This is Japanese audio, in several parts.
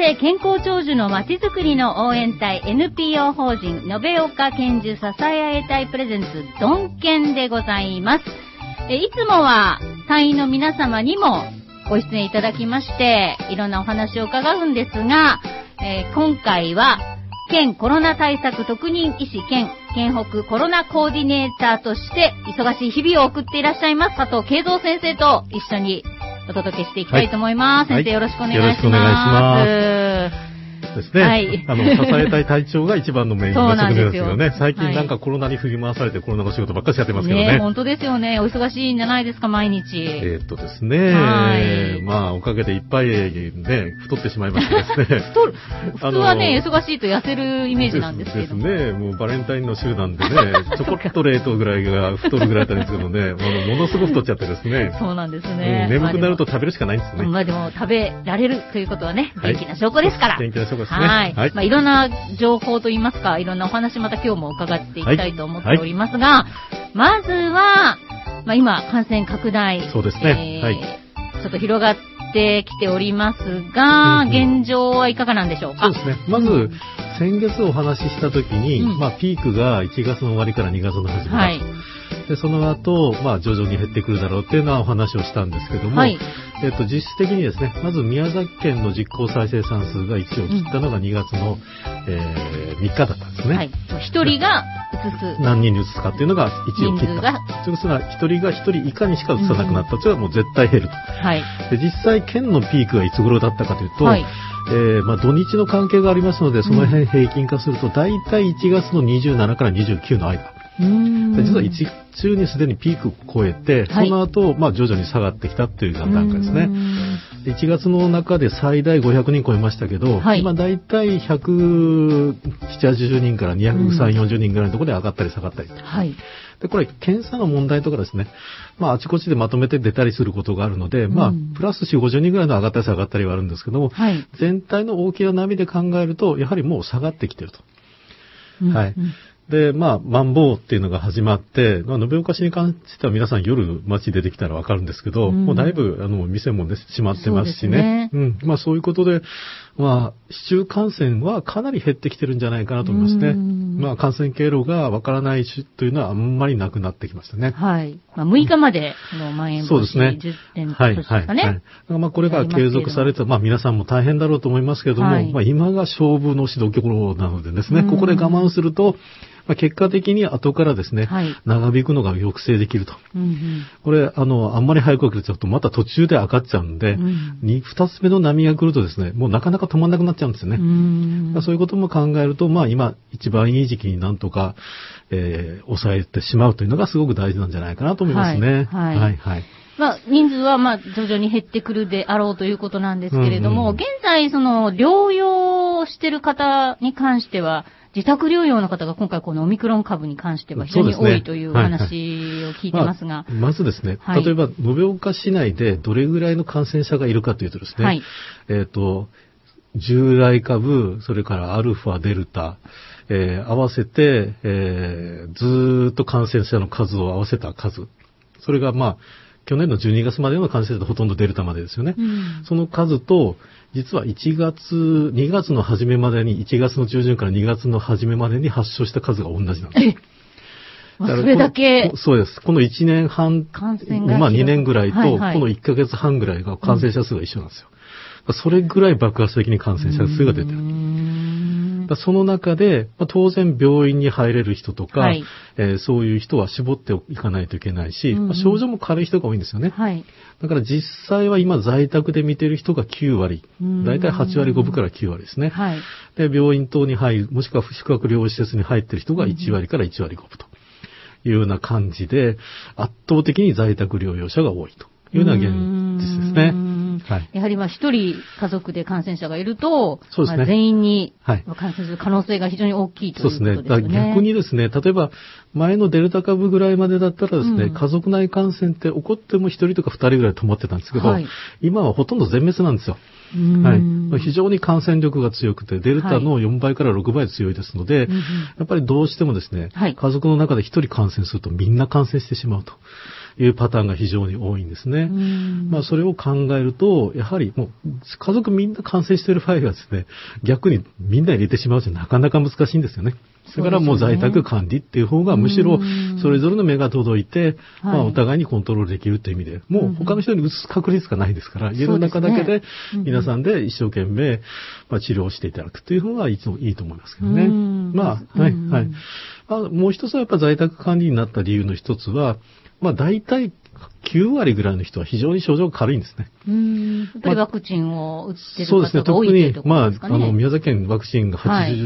生健康長寿のまちづくりの応援隊 NPO 法人延岡健寿支え合い隊プレゼンツドンケンでございます。いつもは隊員の皆様にもご出演いただきましていろんなお話を伺うんですが、今回は県コロナ対策特任医師兼県北コロナコーディネーターとして忙しい日々を送っていらっしゃいます佐藤慶三先生と一緒にお届けしていきたいと思います。先生、よろしくお願いします。よろしくお願いします。 ですね。はい。支えたい隊長が一番のメインの職業ですよね。最近なんかコロナに振り回されてコロナの仕事ばっかりやってますけどね。 本当ですよね。お忙しいんじゃないですか、毎日。 ですね。まあ、おかげでいっぱいね、太ってしまいましてですね。 普通はね、忙しいと痩せるイメージなんですけど。 ですね。もうバレンタインの週なんでね、チョコレートぐらいが太るぐらいだったんですけどね、ものすごく太っちゃってですね。 そうなんですね。 眠くなると食べるしかないんですね。 まあでも食べられるということはね、元気な証拠ですから。 元気な証拠ですね。 はい。まあいろんな情報といいますか、いろんなお話また今日も伺っていきたいと思っておりますが、まずは、まあ今感染拡大。 そうですね。 ちょっと広がってきておりますが、現状はいかがなんでしょうか。 そうですね。まず、先月お話しした時に、まあピークが1月の終わりから2月の始まり。で、その後、まあ、徐々に減ってくるだろうっていうのはお話をしたんですけども、実質的にですね、まず宮崎県の実効再生産数が1を切ったのが2月の、3日だったんですね。はい。 1人が移す。 何人に移すかっていうのが1を切った。ということは、1人が1人以下にしか移さなくなったというのはもう絶対減ると。はい。で、実際県のピークがいつ頃だったかというと、まあ、土日の関係がありますので、その辺平均化すると、だいたい1月の27から29の間。実は1中にすでにピークを超えて、その後、まあ徐々に下がってきたという段階ですね。1月の中で最大500人超えましたけど、今だいたい170、80人から230、40人ぐらいのところで上がったり下がったり。で、これ検査の問題とかですね、まああちこちでまとめて出たりすることがあるので、まあプラス4、50人ぐらいの上がったり下がったりはあるんですけども、全体の大きな波で考えると、やはりもう下がってきてると。はい。で、まあ、マンボウっていうのが始まって、まあ、延岡市に関しては皆さん夜街出てきたらわかるんですけど、もうだいぶ、店もね、閉まってますしね。まあ、そういうことで、まあ、市中感染はかなり減ってきてるんじゃないかなと思いますね。まあ、感染経路がわからないというのはあんまりなくなってきましたね。 はい。まあ、6日までのまん延防止10点としてですかね。 まあ、これが継続されて、まあ、皆さんも大変だろうと思いますけども、まあ、今が勝負の指導所なのでですね、ここで我慢すると、まあ、結果的に後からですね、長引くのが抑制できると。これ、あんまり早く来るとまた途中で上がっちゃうんで、二つ目の波が来るとですね、もうなかなか止まんなくなっちゃうんですよね。そういうことも考えると、まあ今一番いい時期になんとか、抑えてしまうというのがすごく大事なんじゃないかなと思いますね。 まあ、人数はまあ徐々に減ってくるであろうということなんですけれども、現在その療養している方に関しては、自宅療養の方が今回このオミクロン株に関しては非常に多いというお話を聞いてますが。 まずですね、例えば延岡市内でどれぐらいの感染者がいるかというとですね、従来株、それからアルファ、デルタ、合わせて、ずーっと感染者の数を合わせた数。それがまあ、去年の12月までの感染者とほとんどデルタまでですよね。その数と、実は2月の初めまでに、1月の中旬から2月の初めまでに発症した数が同じなんです。 それだけ。 そうです。この1年半、まあ2年ぐらいと、この1ヶ月半ぐらいが感染者数が一緒なんですよ。それぐらい爆発的に感染者数が出てる。その中で、当然病院に入れる人とか、そういう人は絞っていかないといけないし、症状も軽い人が多いんですよね。だから実際は今在宅で見てる人が9割、だいたい8割5分から9割ですね。で、病院等に入る、もしくは宿泊療養施設に入ってる人が1割から1割5分というような感じで、圧倒的に在宅療養者が多いというような現実ですね。 やはり一人家族で感染者がいると、全員に感染する可能性が非常に大きいということですね。 そうですね。逆にですね、例えば前のデルタ株ぐらいまでだったらですね、家族内感染って起こっても1人とか2人ぐらい止まってたんですけど、今はほとんど全滅なんですよ。非常に感染力が強くて、デルタの4倍から6倍強いですので、やっぱりどうしてもですね、家族の中で1人感染するとみんな感染してしまうというパターンが非常に多いんですね。まあそれを考えると、やはりもう家族みんな感染している場合はですね、逆にみんな入れてしまうとなかなか難しいんですよね。だからもう在宅管理っていう方がむしろそれぞれの目が届いて、まあお互いにコントロールできるという意味で、もう他の人に移す確率がないですから、家の中だけで皆さんで一生懸命治療していただくという方がいつもいいと思いますけどね。まあ、はい、はい。もう一つはやっぱ在宅管理になった理由の一つは、まあ大体9割ぐらいの人は非常に症状が軽いんですね。 やっぱりワクチンを打ってる方が多いというところですかね。 そうですね。特に、宮崎県ワクチンが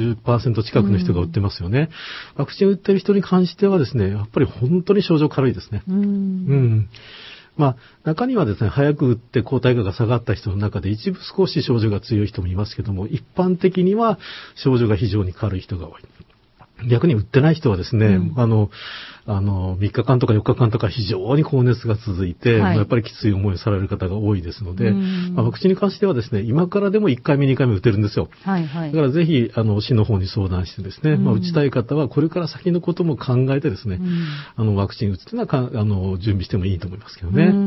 80% 近くの人が打ってますよね。ワクチン打ってる人に関してはですね、やっぱり本当に症状軽いですね。まあ、中にはですね、早く打って抗体価が下がった人の中で一部少し症状が強い人もいますけども、一般的には症状が非常に軽い人が多い。逆に打ってない人はですね、3日間とか4日間とか非常に高熱が続いて、やっぱりきつい思いをされる方が多いですので、ワクチンに関してはですね、今からでも1回目、2回目打てるんですよ。だからぜひ、市の方に相談してですね、打ちたい方はこれから先のことも考えてですね、ワクチン打つというのは準備してもいいと思いますけどね。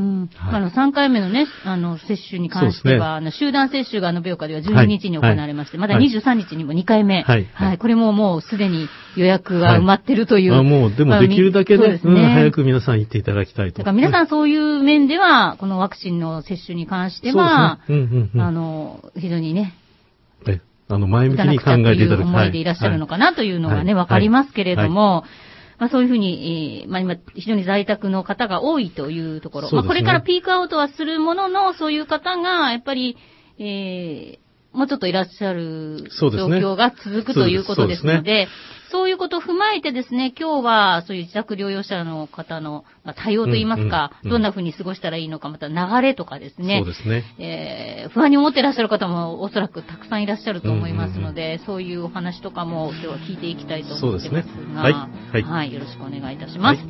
3回目のね、接種に関しては、集団接種が延岡では12日に行われまして、まだ23日にも2回目。これももうすでに予約が埋まってるという。 もう、でもできるだけね、早く皆さん行っていただきたいと。 だから皆さんそういう面では、このワクチンの接種に関しては、非常にね、 前向きに考えていただきたい。 思いでいらっしゃるのかなというのがね、わかりますけれども、そういうふうに、今、非常に在宅の方が多いというところ。これからピークアウトはするものの、そういう方が、やっぱり、もうちょっといらっしゃる状況が続くということですので、そういうことを踏まえてですね、今日はそういう自宅療養者の方の対応といいますか、どんなふうに過ごしたらいいのか、また流れとかですね、不安に思っていらっしゃる方もおそらくたくさんいらっしゃると思いますので、そういうお話とかも今日は聞いていきたいと思ってますが、はい、よろしくお願いいたします。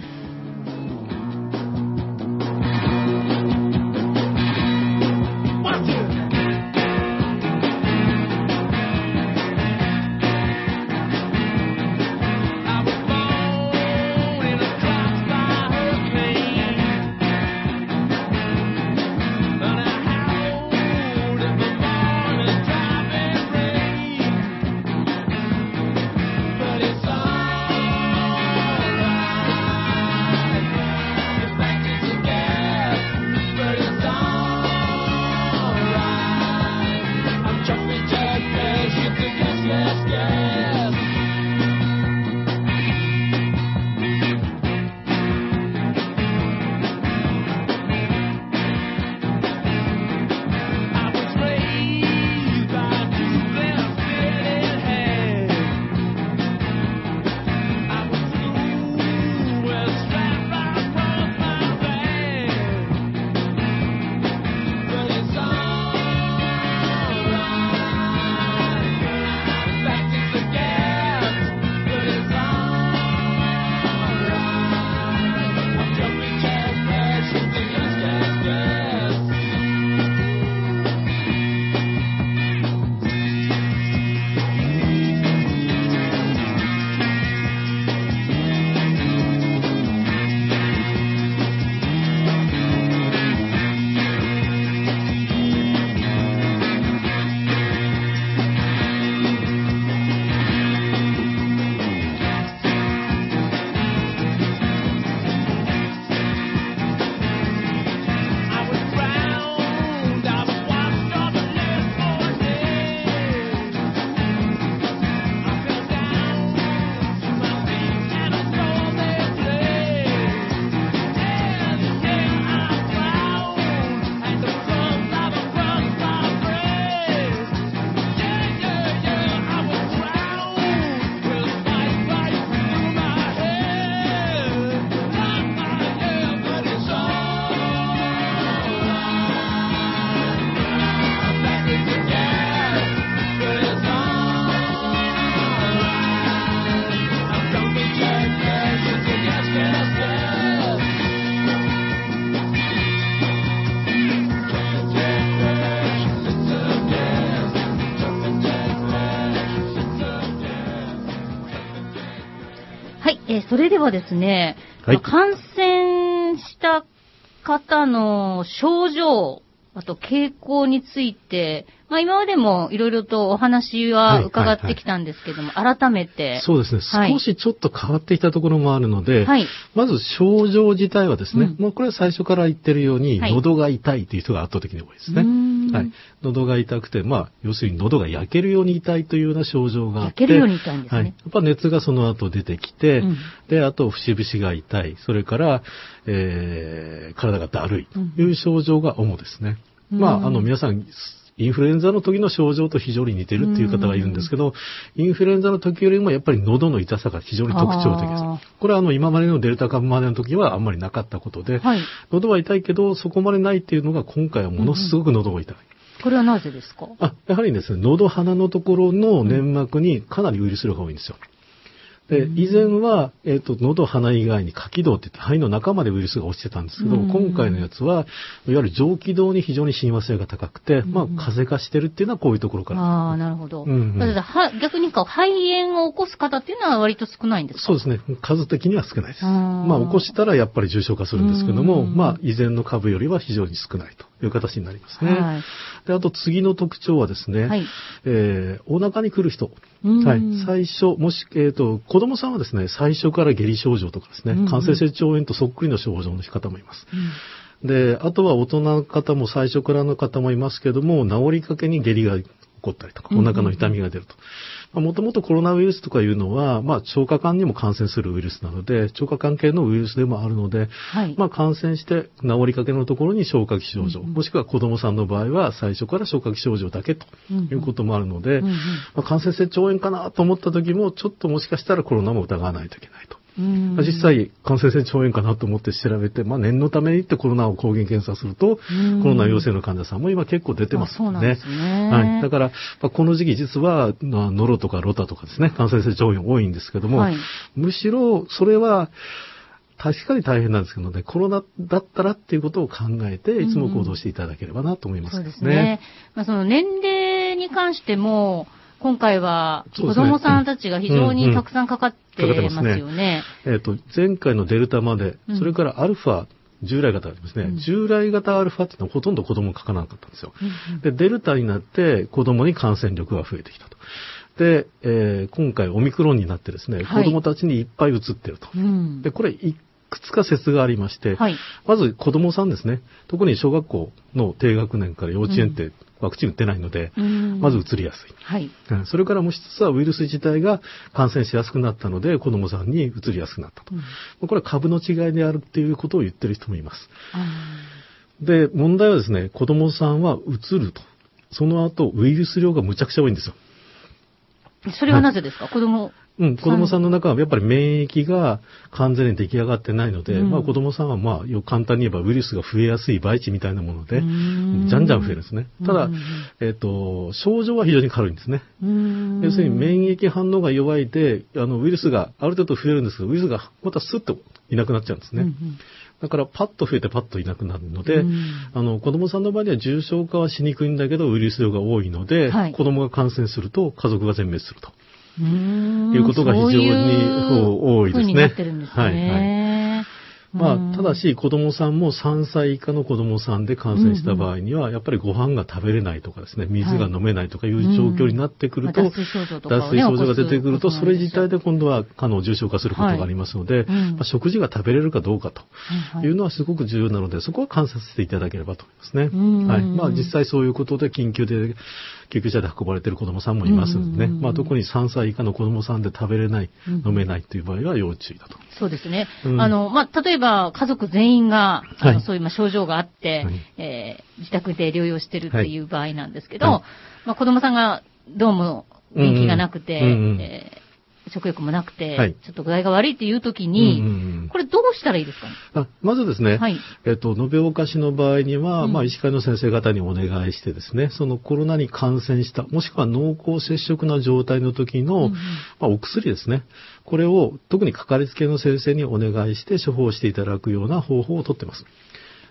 それではですね、感染染した方の症状、あと傾向について、今までもいろいろとお話は伺ってきたんですけども、改めて。 そうですね。少しちょっと変わってきたところもあるので、まず症状自体はですね、もうこれは最初から言ってるように、喉が痛いという人が圧倒的に多いですね。喉が痛くて、要するに喉が焼けるように痛いというような症状があって、 焼けるように痛いんですね。 やっぱ熱がその後出てきて、で、あと節々が痛い、それから、体がだるいという症状が主ですね。皆さん、インフルエンザの時の症状と非常に似てるっていう方がいるんですけど、インフルエンザの時よりもやっぱり喉の痛さが非常に特徴的です。これは今までのデルタ株までの時はあんまりなかったことで、喉は痛いけどそこまでないっていうのが今回はものすごく喉が痛い。 これはなぜですか？ やはりですね、喉鼻のところの粘膜にかなりウイルス量が多いんですよ。で、以前は、喉、鼻以外に下気道って言って肺の中までウイルスが落ちてたんですけど、今回のやつは、いわゆる上気道に非常に親和性が高くて、風邪化してるっていうのはこういうところから。 なるほど。逆に肺炎を起こす方っていうのは割と少ないんですか？ そうですね。数的には少ないです。起こしたらやっぱり重症化するんですけども、以前の株よりは非常に少ないという形になりますね。で、あと次の特徴はですね、お腹に来る人。最初、もし、子供さんはですね、最初から下痢症状とかですね、感染性腸炎とそっくりの症状の方もいます。で、あとは大人の方も最初からの方もいますけども、治りかけに下痢が起こったりとか、お腹の痛みが出ると。もともとコロナウイルスとかいうのは、腸化管にも感染するウイルスなので、腸化管系のウイルスでもあるので、感染して治りかけのところに消化器症状、もしくは子供さんの場合は最初から消化器症状だけということもあるので、感染性腸炎かなと思った時も、ちょっともしかしたらコロナも疑わないといけないと。実際、感染性腸炎かなと思って調べて、念のためにってコロナを抗原検査すると、コロナ陽性の患者さんも今結構出てますよね。 そうなんですね。 だから、この時期実は、ノロとかロタとかですね、感染性腸炎多いんですけども、むしろそれは、確かに大変なんですけどね、コロナだったらっていうことを考えて、いつも行動していただければなと思いますね。 そうですね。その年齢に関しても、今回は子供さんたちが非常にたくさんかかってますよね。 前回のデルタまで、それからアルファ、従来型ありますね。従来型アルファっていうのはほとんど子供かからなかったんですよ。で、デルタになって子供に感染力が増えてきたと。で、今回オミクロンになってですね、子供たちにいっぱい移ってると。で、これいくつか説がありまして、まず子供さんですね。特に小学校の低学年から幼稚園ってワクチン打ってないので、まず移りやすい。それからもう一つはウイルス自体が感染しやすくなったので、子供さんに移りやすくなったと。これは株の違いであるっていうことを言ってる人もいます。で、問題はですね、子供さんは移ると。その後、ウイルス量がむちゃくちゃ多いんですよ。 それはなぜですか？子供さんの中はやっぱり免疫が完全に出来上がってないので、子供さんは簡単に言えばウイルスが増えやすい培地みたいなもので、じゃんじゃん増えるんですね。ただ、症状は非常に軽いんですね。要するに免疫反応が弱いで、ウイルスがある程度増えるんですけど、ウイルスがまたスッといなくなっちゃうんですね。だからパッと増えてパッといなくなるので、子供さんの場合には重症化はしにくいんだけど、ウイルス量が多いので、子供が感染すると家族が全滅すると。いうことが非常に多いですね。ただし子供さんも3歳以下の子供さんで感染した場合には、やっぱりご飯が食べれないとかですね、水が飲めないとかいう状況になってくると、脱水症状が出てくると、それ自体で今度は重症化することがありますので、食事が食べれるかどうかというのはすごく重要なので、そこは観察していただければと思いますね。実際そういうことで緊急で救急車で運ばれている子供さんもいますのでね、特に3歳以下の子供さんで食べれない、飲めないという場合は要注意だと。 そうですね。例えば家族全員が、そういう症状があって、自宅で療養してるっていう場合なんですけど、子供さんがどうも元気がなくて、食欲もなくて、ちょっと具合が悪いっていう時に、これどうしたらいいですかね？ まずですね、延岡市の場合には、医師会の先生方にお願いしてですね、そのコロナに感染した、もしくは濃厚接触の状態の時の、お薬ですね。これを特にかかりつけの先生にお願いして処方していただくような方法をとってます。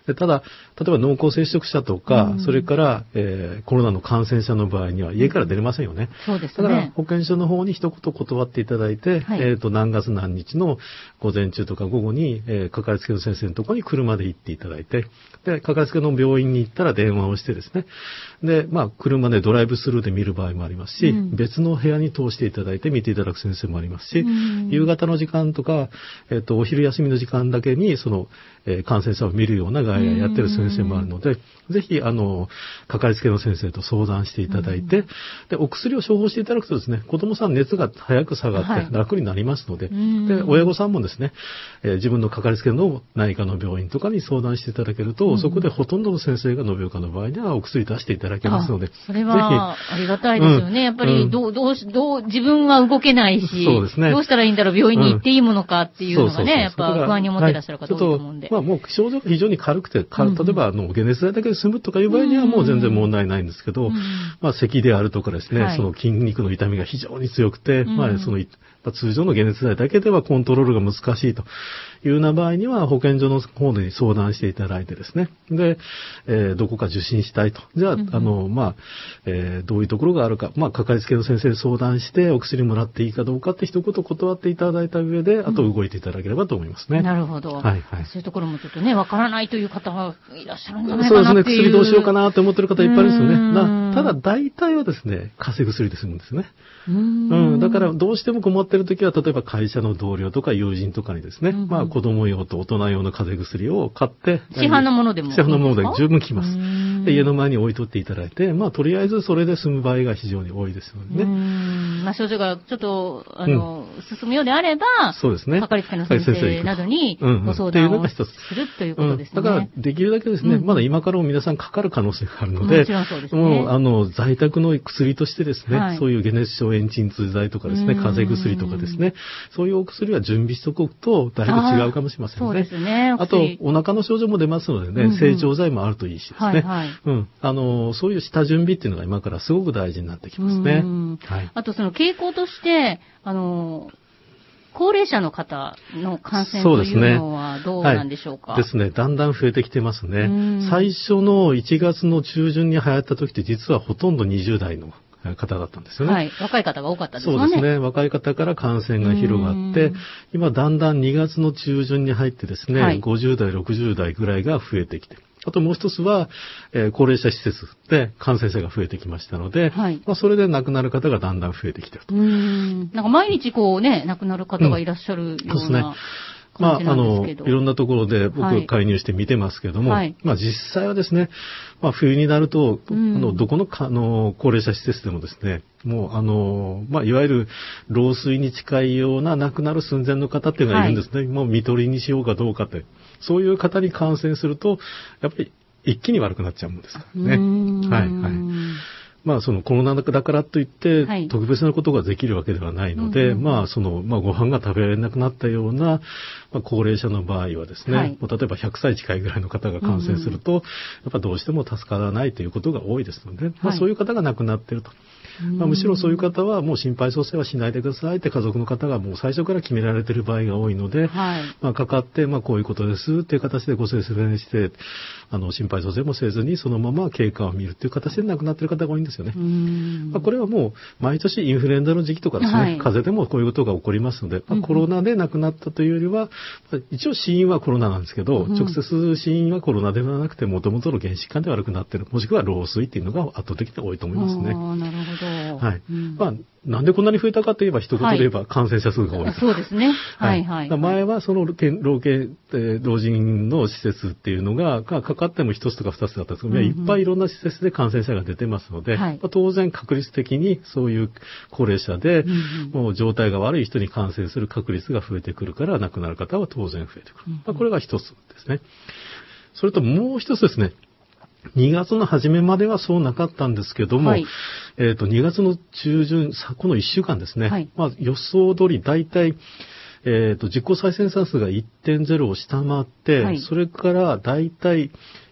ただ、例えば濃厚接触者とか、それから、コロナの感染者の場合には家から出れませんよね。 そうですね。 だから保健所の方に一言断っていただいて、何月何日の午前中とか午後に、かかりつけの先生のところに車で行っていただいて、で、かかりつけの病院に行ったら電話をしてですね、で、車でドライブスルーで見る場合もありますし、別の部屋に通していただいて見ていただく先生もありますし、夕方の時間とか、お昼休みの時間だけに、感染者を見るような外来やってる先生もあるので、ぜひ、かかりつけの先生と相談していただいて、で、お薬を処方していただくとですね、子供さん熱が早く下がって楽になりますので、で、親御さんもですね、自分のかかりつけの内科の病院とかに相談していただけると、そこでほとんどの先生が延岡の場合にはお薬出していただけますので、 それはありがたいですよね。やっぱり自分は動けないし、そうですね、どうしたらいいんだろう、病院に行っていいものかっていうのがね、やっぱ不安に思ってらっしゃる方多いと思うんで。 もう症状が非常に軽くて、例えば解熱剤だけで済むとかいう場合にはもう全然問題ないんですけど、咳であるとかですね、その筋肉の痛みが非常に強くて、通常の解熱剤だけではコントロールが難しいというような場合には保健所の方に相談していただいてですね。で、どこか受診したいと。じゃあ、どういうところがあるか、かかりつけの先生に相談してお薬もらっていいかどうかって一言断っていただいた上で、あと動いていただければと思いますね。 なるほど。はいはい。そういうところもちょっとね、わからないという方がいらっしゃるんじゃないかなっていう。そうですね。薬どうしようかなって思ってる方いっぱいいるんですよね。ただ大体はですね、風邪薬で済むんですね。だからどうしても困ってるときは、例えば会社の同僚とか友人とかにですね、子供用と大人用の風邪薬を買って、 市販のものでもいいですか？ 市販のもので十分効きます。で、家の前に置いとっていただいて、とりあえずそれで済む場合が非常に多いですのでね。 症状がちょっと、進むようであれば、 そうですね。 かかりつけの先生などにご相談をするということですね。 だから、できるだけですね、まだ今からも皆さんかかる可能性があるので、 もちろんそうですね。 もう、在宅の薬としてですね、そういう解熱症炎鎮痛剤とかですね、風邪薬とかですね、そういうお薬は準備しておくと、だいぶ違うかもしれませんね。 そうですね。 あと、お腹の症状も出ますのでね、整腸剤もあるといいしですね。そういう下準備っていうのが今からすごく大事になってきますね。 あと、その傾向として、高齢者の方の感染というのはどうなんでしょうか？ ですね。だんだん増えてきてますね。最初の1月の中旬に流行った時って実はほとんど20代の方だったんですよね。 はい。若い方が多かったですね。 そうですね。若い方から感染が広がって、今だんだん2月の中旬に入ってですね、50代、60代ぐらいが増えてきて。あともう一つは、高齢者施設で感染者が増えてきましたので、それで亡くなる方がだんだん増えてきていると。 なんか毎日亡くなる方がいらっしゃるような感じなんですけど。 いろんなところで僕介入して見てますけども、実際はですね、冬になると、どこの高齢者施設でもですね、もういわゆる老衰に近いような亡くなる寸前の方っていうのがいるんですね。もう見取りにしようかどうかって。そういう方に感染すると、やっぱり一気に悪くなっちゃうもんですからね。コロナだからといって、特別なことができるわけではないので、ご飯が食べられなくなったような、高齢者の場合はですね、例えば100歳近いぐらいの方が感染すると、やっぱどうしても助からないということが多いですので、そういう方が亡くなっていると。むしろそういう方はもう心肺蘇生はしないでくださいって家族の方がもう最初から決められている場合が多いので、かかって、こういうことですっていう形でご説明して、心肺蘇生もせずにそのまま経過を見るっていう形で亡くなっている方が多いんですよね。これはもう毎年インフルエンザの時期とかですね、風邪でもこういうことが起こりますので、コロナで亡くなったというよりは、一応死因はコロナなんですけど、直接死因はコロナではなくて、もともとの原疾患で悪くなっている、もしくは老衰っていうのが圧倒的に多いと思いますね。 なるほど。 なんでこんなに増えたかといえば、一言で言えば感染者数が多い。 そうですね。 前はその老人の施設っていうのが、かかっても一つとか二つだったんですけど、いっぱいいろんな施設で感染者が出てますので、当然確率的にそういう高齢者で、もう状態が悪い人に感染する確率が増えてくるから、亡くなる方は当然増えてくる。これが一つですね。それともう一つですね。2月の初めまではそうなかったんですけども、2月の中旬、この1週間ですね、予想通り大体、実効再生産数が 1.0 を下回って、それから大体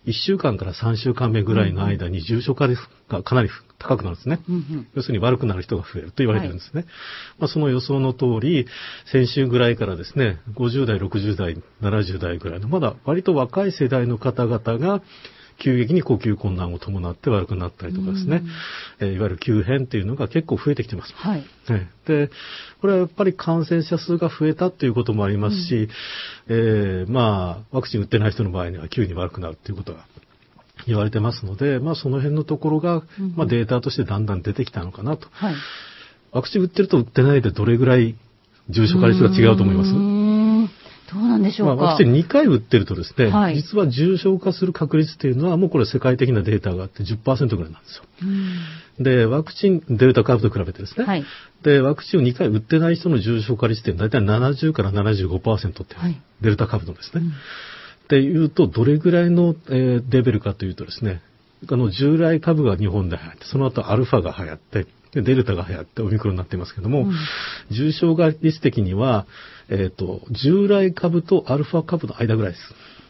1週間から3週間目ぐらいの間に重症化率がかなり高くなるんですね。要するに悪くなる人が増えると言われてるんですね。その予想の通り、先週ぐらいからですね、50代、60代、70代ぐらいの、まだ割と若い世代の方々が、急激に呼吸困難を伴って悪くなったりとかですね、いわゆる急変っていうのが結構増えてきてます。で、これはやっぱり感染者数が増えたっていうこともありますし、ワクチン打ってない人の場合には急に悪くなるっていうことが言われてますので、その辺のところが、データとしてだんだん出てきたのかなと。ワクチン打ってると打ってないでどれぐらい重症化率が違うと思います？ どうなんでしょうか。 ワクチン2回打ってるとですね、実は重症化する確率っていうのはもうこれ世界的なデータがあって 10% ぐらいなんですよ。で、ワクチン、デルタ株と比べてですね、で、ワクチンを2回打ってない人の重症化率って大体70から 75% って、デルタ株のですね。っていうと、どれぐらいの、レベルかというとですね、従来株が日本で流行って、その後アルファが流行って、でデルタが流行ってオミクロンになっていますけども、重症化率的には、従来株とアルファ株の間ぐらいです。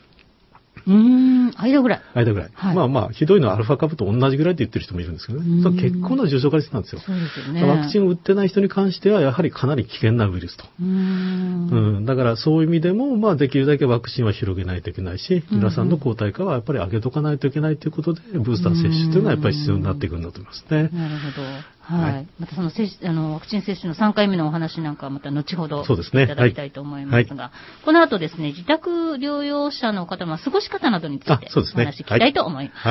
間ぐらい。 間ぐらい。ひどいのはアルファ株と同じぐらいって言ってる人もいるんですけどね。結構な重症化率なんですよ。 そうですよね。 ワクチンを打ってない人に関しては、やはりかなり危険なウイルスと。だからそういう意味でも、できるだけワクチンは広げないといけないし、皆さんの抗体価はやっぱり上げとかないといけないということで、ブースター接種というのはやっぱり必要になってくるんだと思いますね。 なるほど。またそのワクチン接種の3回目のお話なんかはまた後ほどいただきたいと思いますが、この後ですね、自宅療養者の方の過ごし方などについてお話聞きたいと思います。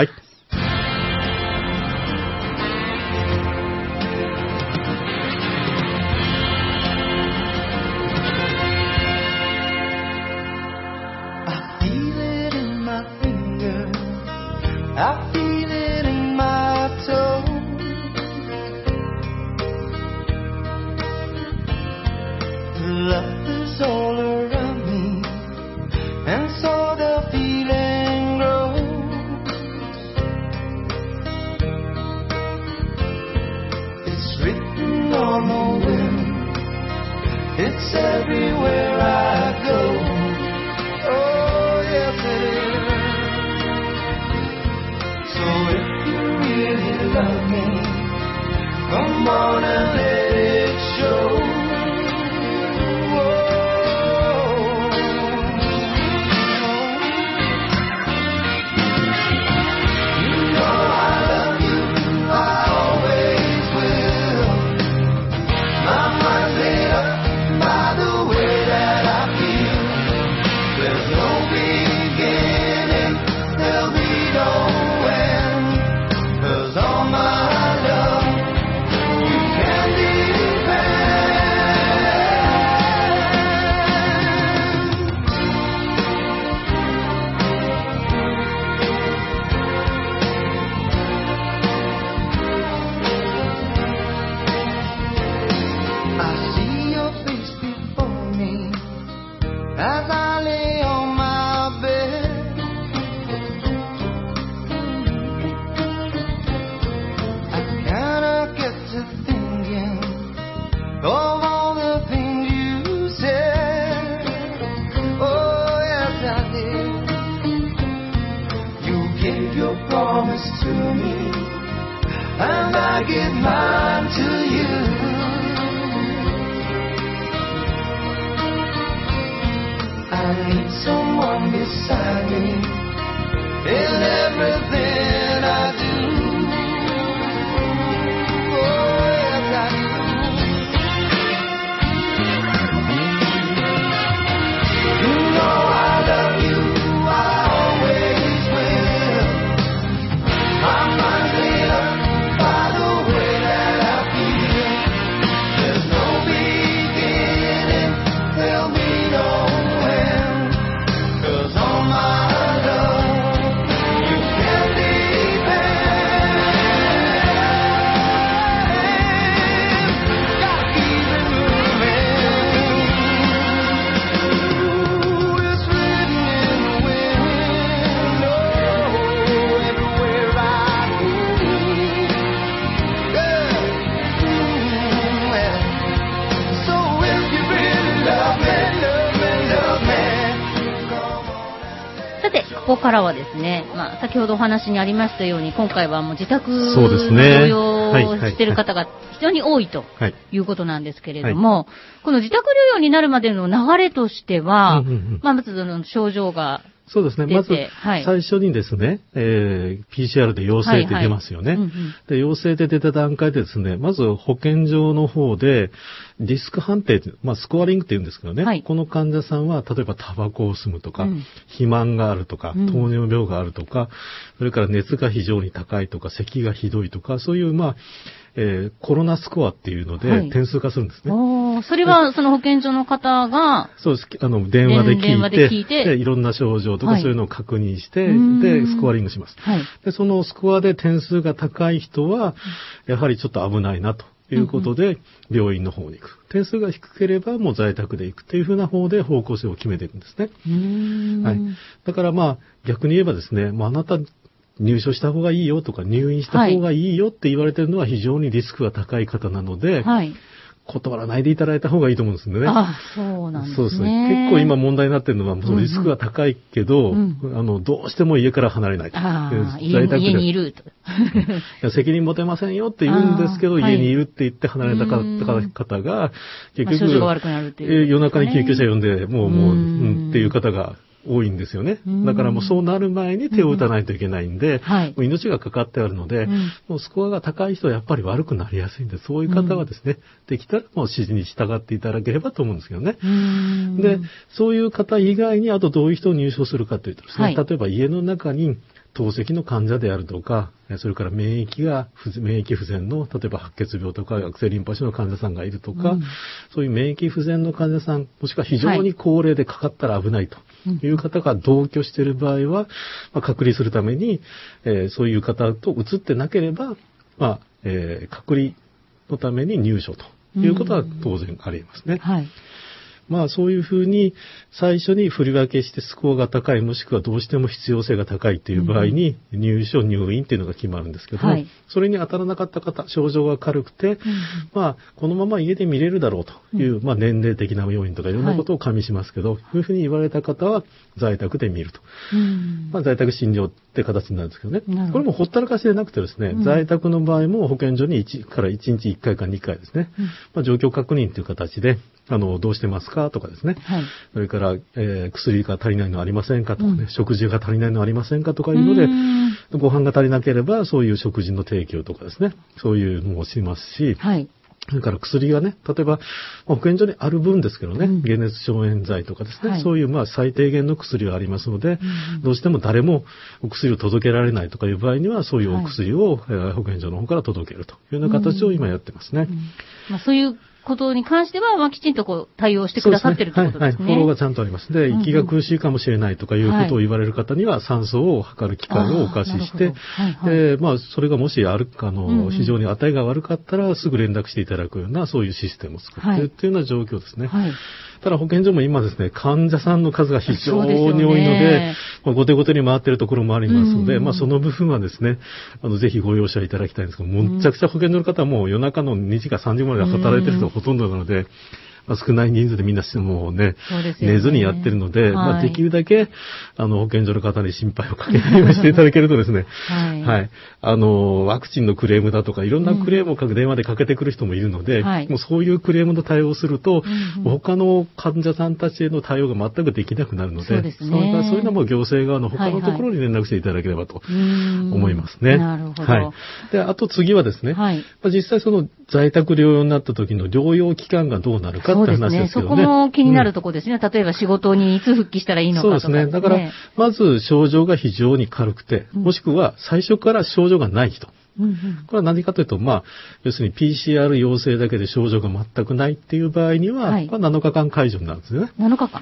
You こからはですね、先ほどお話にありましたように、今回はもう自宅の療養をしている方が非常に多いということなんですけれども、この自宅療養になるまでの流れとしては、まず症状がそうですね。まず、最初にですね、PCR で陽性って出ますよね。で、陽性で出た段階でですね、まず保健所の方で、リスク判定、スコアリングって言うんですけどね、この患者さんは、例えばタバコを吸むとか、肥満があるとか、糖尿病があるとか、それから熱が非常に高いとか、咳がひどいとか、そういう、コロナスコアっていうので点数化するんですね。 それはその保健所の方が、 そうです。電話で聞いて、いろんな症状とかそういうのを確認して、で、スコアリングします。で、そのスコアで点数が高い人は、やはりちょっと危ないなということで、病院の方に行く。点数が低ければもう在宅で行くというふうな方で方向性を決めていくんですね。だから逆に言えばですね、あなた、入所した方がいいよとか入院した方がいいよって言われてるのは非常にリスクが高い方なので、断らないでいただいた方がいいと思うんですね。 そうなんですね。 そうですね。結構今問題になってるのは、そのリスクが高いけど、どうしても家から離れないと。 家にいると。責任持てませんよって言うんですけど、家にいるって言って離れた方が、結局、 症状が悪くなるっていう、 夜中に救急車呼んで、もう、っていう方が、多いんですよね。だからもうそうなる前に手を打たないといけないんで、もう命がかかってあるので、もうスコアが高い人はやっぱり悪くなりやすいんで、そういう方はですね、できたらもう指示に従っていただければと思うんですけどね。で、そういう方以外にあとどういう人を入所するかというとですね、例えば家の中に透析の患者であるとか、それから免疫不全の、例えば白血病とか悪性リンパ腫の患者さんがいるとか、そういう免疫不全の患者さん、もしくは非常に高齢でかかったら危ないという方が同居している場合は、隔離するために、そういう方と移ってなければ、隔離のために入所ということは当然ありますね。そういうふうに最初に振り分けしてスコアが高いもしくはどうしても必要性が高いという場合に入所入院というのが決まるんですけども、それに当たらなかった方、症状が軽くて、このまま家で見れるだろうという、年齢的な要因とかいろんなことを加味しますけど、そういうふうに言われた方は在宅で見ると。在宅診療って形になるんですけどね。これもほったらかしでなくてですね、在宅の場合も保健所に1日1回か2回ですね、状況確認という形で、どうしてますかとかですね。それから、薬が足りないのありませんかとかね、食事が足りないのありませんかとかいうので、ご飯が足りなければそういう食事の提供とかですね、そういうのをしますし、それから薬がね、例えば、保健所にある分ですけどね、解熱消炎剤とかですね、そういう最低限の薬はありますので、どうしても誰もお薬を届けられないとかいう場合には、そういうお薬を、保健所の方から届けるというような形を今やってますね。 そういうことに関しては、きちんと対応してくださってるということですね。 フォローがちゃんとあります。で、息が苦しいかもしれないとかいうことを言われる方には、酸素を測る機械をお貸しして、それがもし非常に値が悪かったら、すぐ連絡していただくような、そういうシステムを作っているというような状況ですね。ただ保健所も今ですね、患者さんの数が非常に多いので、後手後手に回っているところもありますので、その部分はですね、ぜひご容赦いただきたいんですけど、むっちゃくちゃ保健所の方はもう夜中の2時か3時まで働いている人がほとんどなので、少ない人数でみんなもうね、寝ずにやってるので、できるだけ、保健所の方に心配をかけないようにしていただけるとですね、ワクチンのクレームだとか、いろんなクレームを電話でかけてくる人もいるので、もうそういうクレームの対応をすると、他の患者さんたちへの対応が全くできなくなるので、そういうのも行政側の他のところに連絡していただければと思いますね。で、あと次はですね、実際その在宅療養になった時の療養期間がどうなるかって話ですけどね。 そこも気になるところですね。例えば仕事にいつ復帰したらいいのかとか。 そうですね。だから、まず症状が非常に軽くて、もしくは最初から症状がない人。これは何かというと、要するに PCR 陽性だけで症状が全くないっていう場合には、7日間解除になるんですよね。 7日間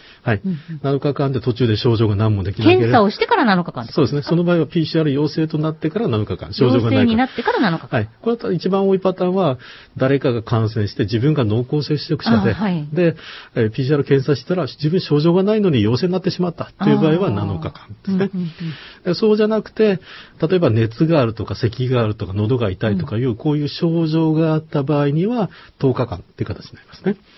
7日間で途中で症状が何もできなければ。 検査をしてから7日間そうですね。その場合は PCR 陽性となってから7日間。症状がないから。 陽性になってから7日間。 これは一番多いパターンは、誰かが感染して自分が濃厚接触者で、PCR 検査したら自分症状がないのに陽性になってしまったという場合は7日間ですね。そうじゃなくて、例えば熱があるとか咳があるとか喉が痛いとかいう、こういう症状があった場合には10日間っていう形になりますね。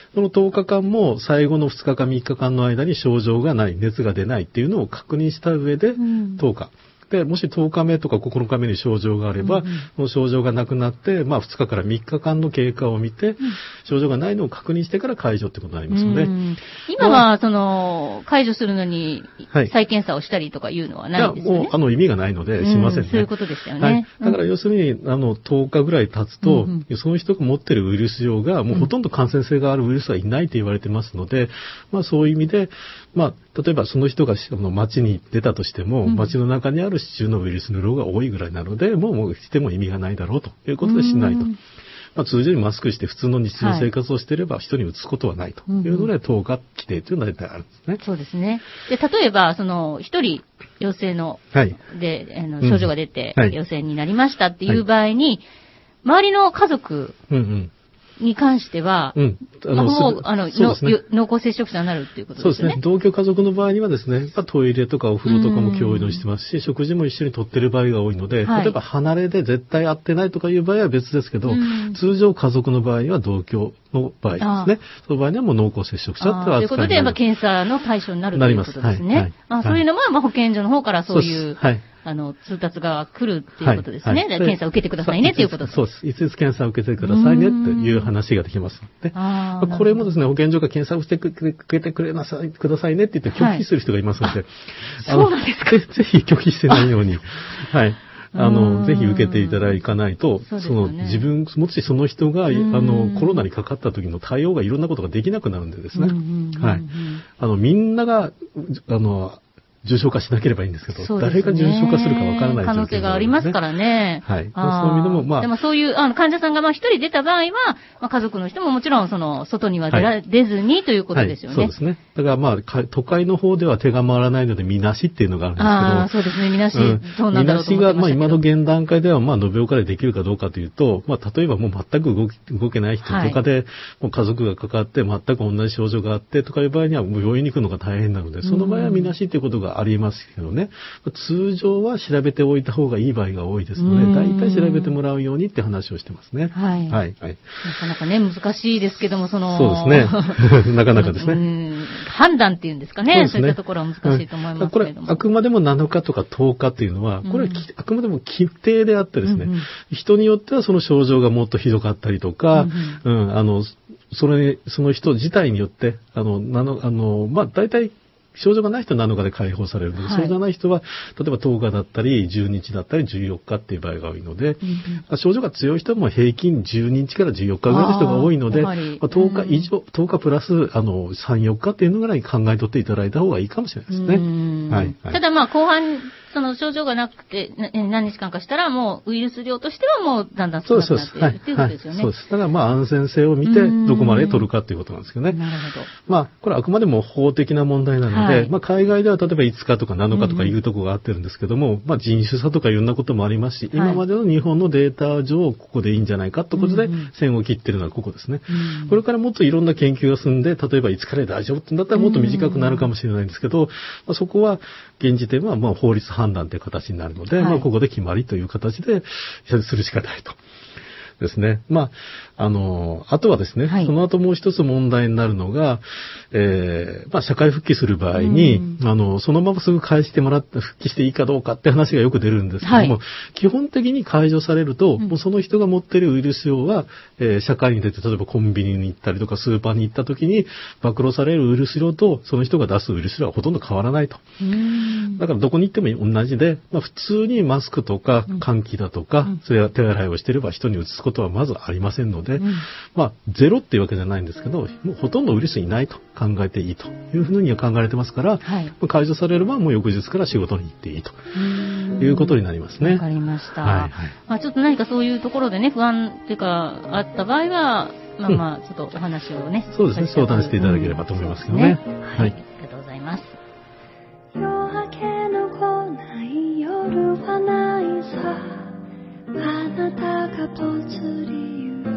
その10日間も最後の2日か3日間の間に症状がない、熱が出ないっていうのを確認した上で10日。で、もし10日目とか9日目に症状があれば、その症状がなくなって、2日から3日間の経過を見て、症状がないのを確認してから解除ってことになりますので。 今は、解除するのに、再検査をしたりとかいうのはないんですよね。いや、 もう意味がないので、しませんね。 そういうことですよね。 だから要するに、10日ぐらい経つと、その人が持っているウイルス量が、もうほとんど感染性があるウイルスはいないと言われてますので、そういう意味で、例えばその人が街に出たとしても、街の中にある市中のウイルスの量が多いぐらいなので、もうしても意味がないだろうということでしないと。通常にマスクして普通の日常生活をしていれば人にうつすことはないというので、10日規定というのが大体あるんですね。 そうですね。で、例えば、一人陽性の、で、症状が出て陽性になりましたっていう場合に、周りの家族、に関しては、もう、濃厚接触者になるっていうことですね。 そうですね。同居家族の場合にはですね、トイレとかお風呂とかも共有してますし、食事も一緒にとってる場合が多いので、例えば離れで絶対会ってないとかいう場合は別ですけど、通常家族の場合には同居の場合ですね。その場合にはもう濃厚接触者って扱いになる。 ということで、検査の対象になるということですね。そういうのは、保健所の方からそういう、通達が来るっていうことですね。検査を受けてくださいねっていうことです。 そうです。いついつ検査を受けてくださいねっていう話ができますので。これもですね、保健所が検査をしてくれてくださいねって言って拒否する人がいますので。 そうなんですか。 ぜひ拒否してないように。ぜひ受けていただかないと、自分、もしその人が、コロナにかかった時の対応がいろんなことができなくなるんでですね。みんなが、重症化しなければいいんですけど、誰が重症化するかわからない可能性がありますからね。 そういう意味でも、 でもそういう、患者さんが一人出た場合は、家族の人ももちろん、外には出ずにということですよね。 そうですね。だから都会の方では手が回らないので、みなしっていうのがあるんですけど。 そうですね、みなし、どうなんだろうと思ってましたけど。 みなしが、今の現段階では、延岡でできるかどうかというと、例えばもう全く動けない人とかで、もう家族がかかって、全く同じ症状があってとかいう場合には、もう病院に行くのが大変なので、その場合はみなしっていうことがありますけどね。通常は調べておいた方がいい場合が多いですので、大体調べてもらうようにって話をしてますね。なかなかね、難しいですけども、 そうですね。なかなかですね。 判断っていうんですかね。そういったところは難しいと思いますけれども。 これ、あくまでも7日とか10日っていうのは、これはあくまでも規定であってですね、人によってはその症状がもっとひどかったりとか、その人自体によって、大体、症状がない人は7日で解放されるので、そうじゃない人は、例えば10日だったり、10日だったり、14日っていう場合が多いので、症状が強い人も平均12日から14日ぐらいの人が多いので、10日以上、10日プラス、3、4日っていうのぐらい考えとっていただいた方がいいかもしれないですね。 ただ後半、症状がなくて、何日間かしたら、もうウイルス量としてはもうだんだん少なくなっているっていうことですよね。 そうです。だから安全性を見て、どこまで取るかっていうことなんですけどね。 なるほど。 これはあくまでも法的な問題なので、海外では例えば5日とか7日とかいうところがあってるんですけども、人種差とかいろんなこともありますし、今までの日本のデータ上、ここでいいんじゃないかってことで、線を切ってるのはここですね。これからもっといろんな研究が進んで、例えば5日で大丈夫ってんだったらもっと短くなるかもしれないんですけど、そこは現時点は法律判断という形になるので、ここで決まりという形でするしかないと。ですね。あとはですね、その後もう一つ問題になるのが、社会復帰する場合に、そのまますぐ返してもらって、復帰していいかどうかって話がよく出るんですけども、基本的に解除されると、もうその人が持っているウイルス量は、社会に出て、例えばコンビニに行ったりとかスーパーに行った時に、暴露されるウイルス量と、その人が出すウイルス量はほとんど変わらないと。だからどこに行っても同じで、普通にマスクとか換気だとか、それは手洗いをしていれば人にうつすことはまずありませんので、ゼロっていうわけじゃないんですけど、もうほとんどウイルスいないと考えていいというふうには考えられてますから、解除されればもう翌日から仕事に行っていいということになりますね。 わかりました。ちょっと何かそういうところでね、不安っていうか、あった場合は、ちょっとお話をね。 そうですね、相談していただければと思いますけどね。 ありがとうございます。夜明けの来ない夜はないさ、あなたがぽつり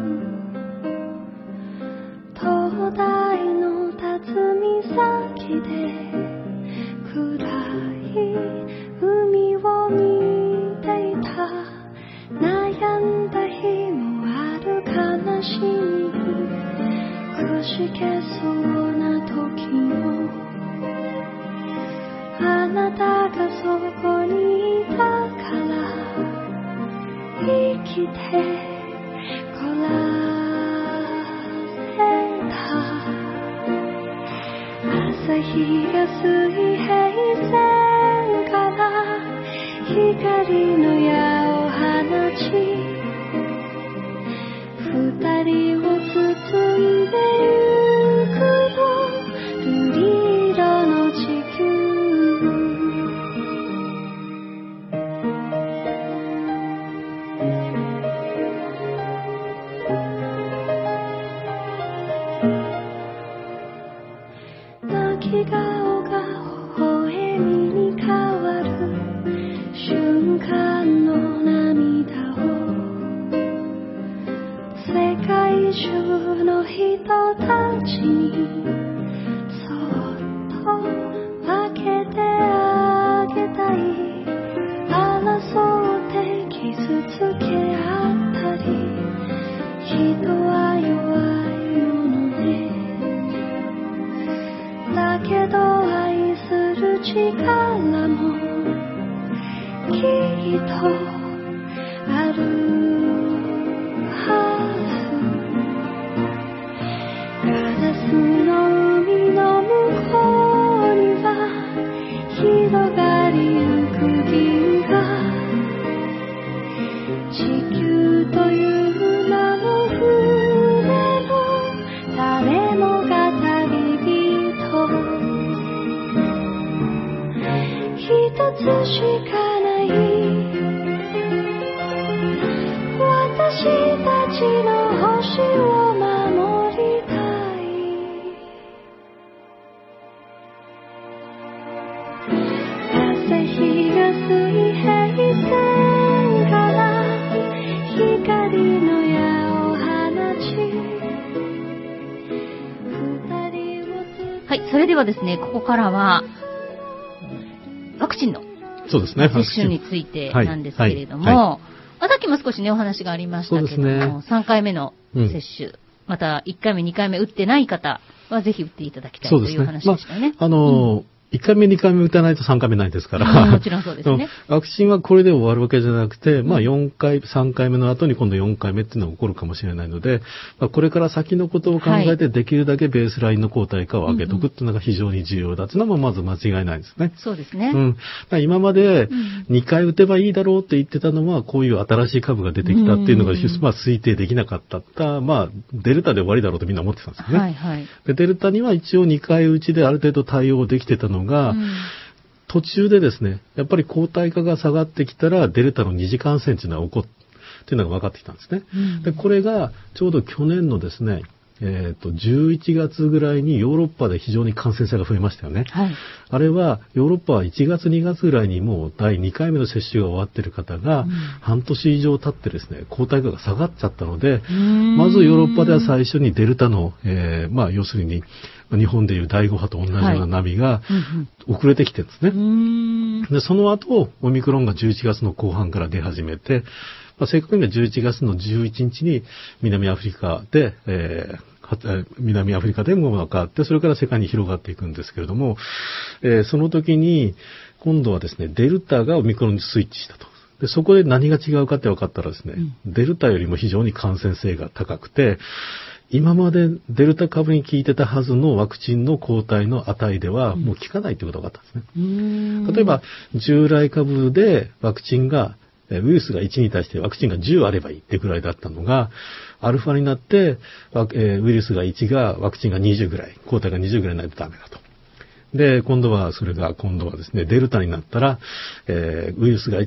灯台の辰岬で暗い海を見ていた。悩んだ日もある悲しみ苦ししけそうな時もあなたがそこにいたから生きてこられた。朝日が水平線から光の矢を放ち二人を包んでゆくの瑠璃色の地球。泣き顔が微笑みに変わる瞬間の涙を世界中の人たちにそっと分けてあげたい。争って傷つけ合ったり人は弱いものね。だけど愛する力もきっとあるはず。ガラスの海の向こうには広がりゆく銀河。地球という名の船の誰もが旅人。一つしかない私たちの星を守りたい。朝日が水平線から光の矢を放ち二人を。 はい、それではですね、ここからはワクチンのそうですね、 接種についてなんですけれども、さっきも少しねお話がありましたけれども、ね、3回目の接種、また1回目、2回目打ってない方はぜひ打っていただきたいという話でしたね。 1回目、2回目打たないと3回目ないですから。 もちろんそうですね。 ワクチンはこれで終わるわけじゃなくて、4回、3回目の後に今度4回目っていうのが起こるかもしれないので、これから先のことを考えてできるだけベースラインの抗体価を上げとくっていうのが非常に重要だっていうのもまず間違いないですね。 そうですね。 今まで2回打てばいいだろうって言ってたのは、こういう新しい株が出てきたっていうのが、推定できなかった。デルタで終わりだろうとみんな思ってたんですよね。でデルタには一応2回打ちである程度対応できてたのが、途中でですね、やっぱり抗体価が下がってきたらデルタの二次感染というのが起こるというのが分かってきたんですね。でこれがちょうど去年のですね、11月ぐらいにヨーロッパで非常に感染者が増えましたよね。あれはヨーロッパは1月2月ぐらいにもう第2回目の接種が終わっている方が半年以上経ってですね、抗体価が下がっちゃったので、まずヨーロッパでは最初にデルタの、要するに日本でいう第5波と同じような波が遅れてきてるんですね。でその後オミクロンが11月の後半から出始めて、正確には11月の11日に南アフリカで、南アフリカでも分かって、それから世界に広がっていくんですけれども、その時に今度はですね、デルタがオミクロンにスイッチしたと。でそこで何が違うかって分かったらですね、デルタよりも非常に感染性が高くて、今までデルタ株に効いてたはずのワクチンの抗体の値ではもう効かないということが分かったんですね。例えば従来株でワクチンがウイルスが1に対してワクチンが10あればいいってぐらいだったのが、アルファになってウイルスが1がワクチンが20ぐらい、抗体が20ぐらいないとダメだと。で、今度はですね、デルタになったら、ウイルスが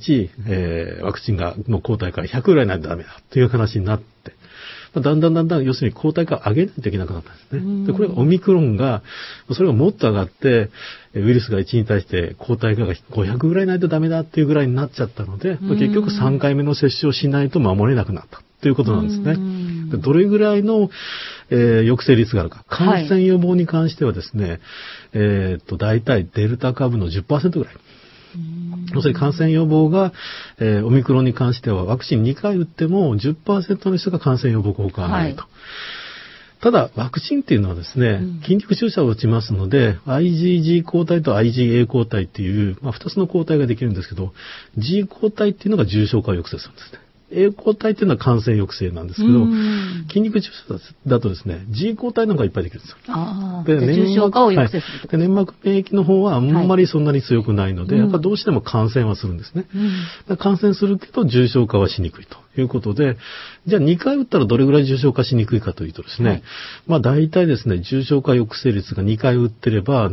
1、ワクチンの抗体から100ぐらいないとダメだという話になって、だんだん要するに抗体価を上げないといけなくなったんですね。でこれがオミクロンが、それがもっと上がって、ウイルスが1に対して抗体価が500ぐらいないとダメだっていうぐらいになっちゃったので、結局3回目の接種をしないと守れなくなったということなんですね。でどれぐらいの、抑制率があるか。感染予防に関してはですね、大体デルタ株の 10% ぐらい。要するに感染予防が、オミクロンに関してはワクチン2回打っても 10% の人が感染予防効果がないと。 ただ、ワクチンっていうのはですね、筋肉注射を打ちますので、IgG 抗体と IgA 抗体っていう、2つの抗体ができるんですけど、G 抗体っていうのが重症化を抑制するんですね。A 抗体っていうのは感染抑制なんですけど、筋肉注射だとですね、G 抗体の方がいっぱいできるんですよ。 で、重症化を抑制すると、 で、粘膜免疫の方はあんまりそんなに強くないので、やっぱどうしても感染はするんですね。感染するけど重症化はしにくいということで、じゃあ2回打ったらどれぐらい重症化しにくいかというとですね、大体ですね、重症化抑制率が2回打ってれば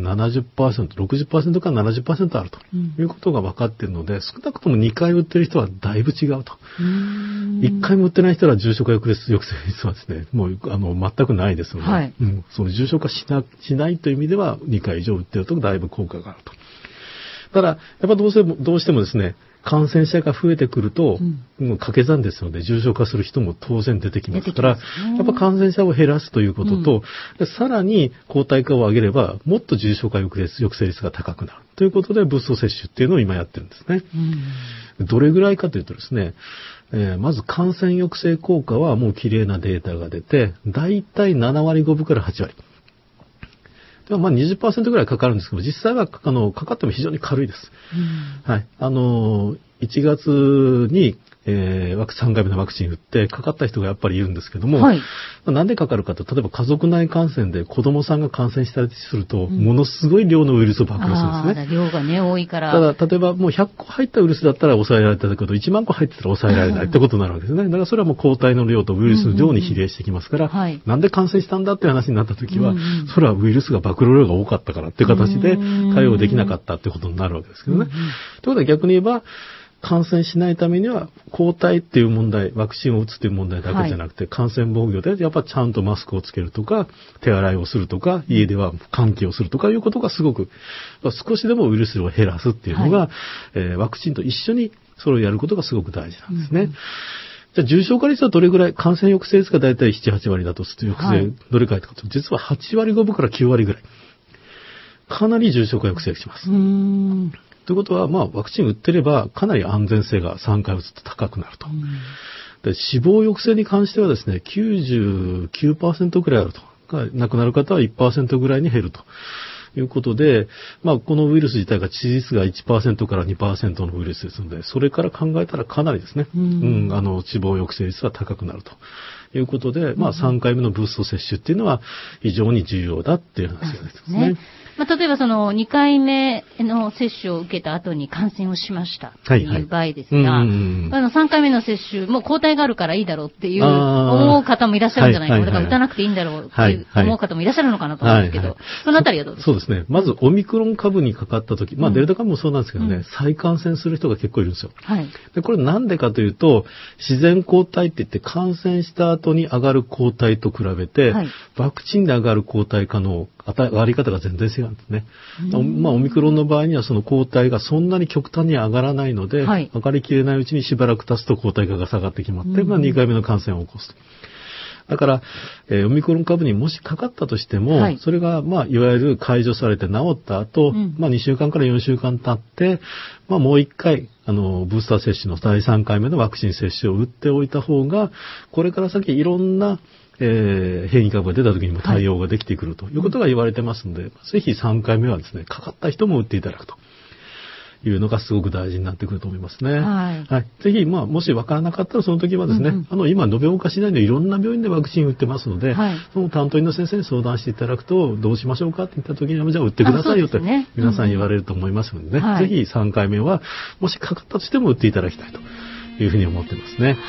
70%、60% から 70% あるということが分かっているので、少なくとも2回打ってる人はだいぶ違うと。1回も打ってない人は重症化抑制率はですね、もう全くないですので、その重症化しないという意味では2回以上打ってるとだいぶ効果があると。ただ、やっぱどうしてもですね、感染者が増えてくると、もう掛け算ですので重症化する人も当然出てきますから、やっぱ感染者を減らすということと、さらに抗体価を上げれば、もっと重症化抑制率が高くなるということで、ブースト接種っていうのを今やってるんですね。どれぐらいかというとですね、まず感染抑制効果はもう綺麗なデータが出て、だいたい7割5分から8割。20% ぐらいかかるんですけど、実際はかかっても非常に軽いです。1月に、3回目のワクチン打ってかかった人がやっぱりいるんですけども、なんでかかるかと、例えば家族内感染で子供さんが感染したりすると、ものすごい量のウイルスを暴露するんですね。 量がね、多いから。 ただ、例えばもう100個入ったウイルスだったら抑えられたけど、1万個入ってたら抑えられないってことになるわけですね。だからそれはもう抗体の量とウイルスの量に比例してきますから、なんで感染したんだっていう話になったときは、それはウイルスが暴露量が多かったからっていう形で対応できなかったってことになるわけですけどね。ということで逆に言えば、感染しないためには抗体っていう問題、ワクチンを打つっていう問題だけじゃなくて、感染防御でやっぱちゃんとマスクをつけるとか、手洗いをするとか、家では換気をするとかいうことがすごく、少しでもウイルスを減らすっていうのが、ワクチンと一緒にそれをやることがすごく大事なんですね。じゃあ重症化率はどれぐらい、感染抑制率がだいたい7、8割だとすると抑制どれかというと、実は8割5分から9割ぐらい。かなり重症化抑制します。ということは、ワクチン打ってれば、かなり安全性が3回打つと高くなると。で、死亡抑制に関してはですね、99% くらいあると。亡くなる方は 1% ぐらいに減るということで、このウイルス自体が致死率が 1% から 2% のウイルスですので、それから考えたらかなりですね、死亡抑制率は高くなるということで、3回目のブースト接種っていうのは非常に重要だっていう話がですね。 例えばその2回目の接種を受けた後に感染をしましたという場合ですが、3回目の接種、もう抗体があるからいいだろうっていう思う方もいらっしゃるんじゃないか、だから打たなくていいんだろうって思う方もいらっしゃるのかなと思うんですけど、そのあたりはどうですか？ そうですね。まずオミクロン株にかかった時、デルタ株もそうなんですけどね、再感染する人が結構いるんですよ。で、これなんでかというと、自然抗体って言って感染した後に上がる抗体と比べて、ワクチンで上がる抗体化の上がり方が全然違うんですね。オミクロンの場合にはその抗体がそんなに極端に上がらないので、上がりきれないうちにしばらく経つと抗体価が下がってきまって、2回目の感染を起こすと。だから、オミクロン株にもしかかったとしても、それが、いわゆる解除されて治った後、2週間から4週間経って、もう1回、ブースター接種の第3回目のワクチン接種を打っておいた方が、これから先いろんな変異株が出た時にも対応ができてくるということが言われてますので、ぜひ3回目はですね、かかった人も打っていただくというのがすごく大事になってくると思いますね。ぜひ、もし分からなかったらその時はですね、今、延岡市内のいろんな病院でワクチン打ってますので、その担当員の先生に相談していただくと、どうしましょうかって言った時には、じゃあ打ってくださいよと皆さん言われると思いますのでね、ぜひ3回目は、もしかかったとしても打っていただきたいというふうに思ってますね。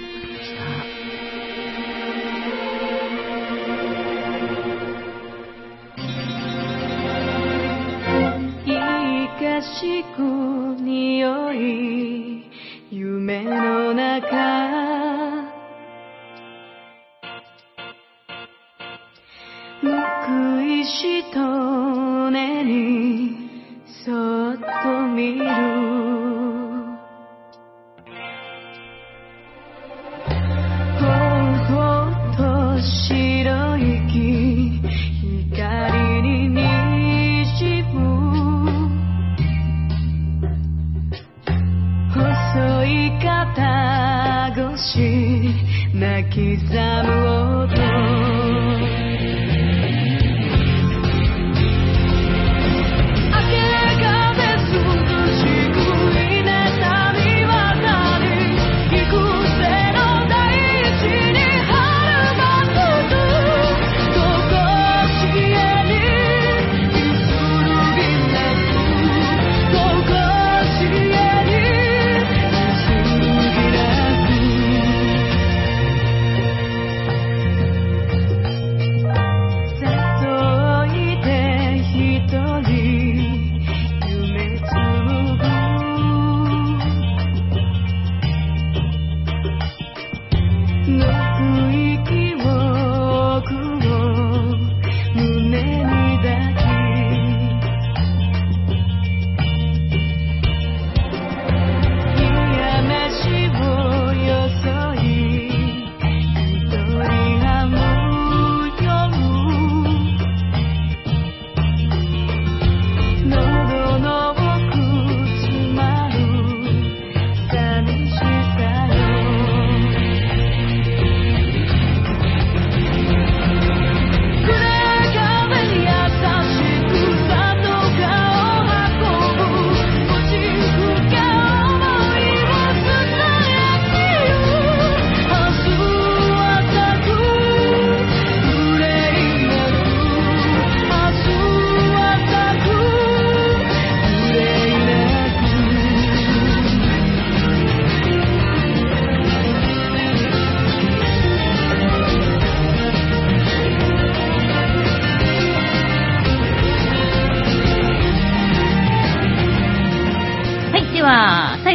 しく匂い夢の中ぬくいしとねにそっと見るほっと白い木光に滲む細い肩越し泣きざむ音